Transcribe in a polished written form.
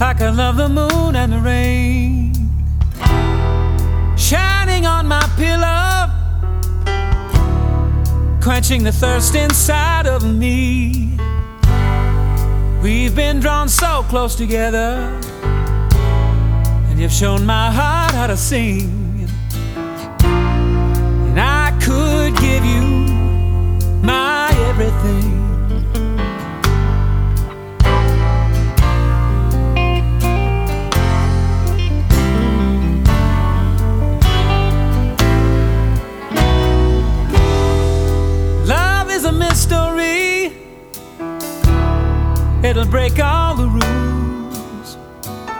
like I love the moon and the rain shining on my pillow, quenching the thirst inside of me. We've been drawn so close together, and you've shown my heart how to sing. And I could give you my everything. Love is a mystery. It'll break all the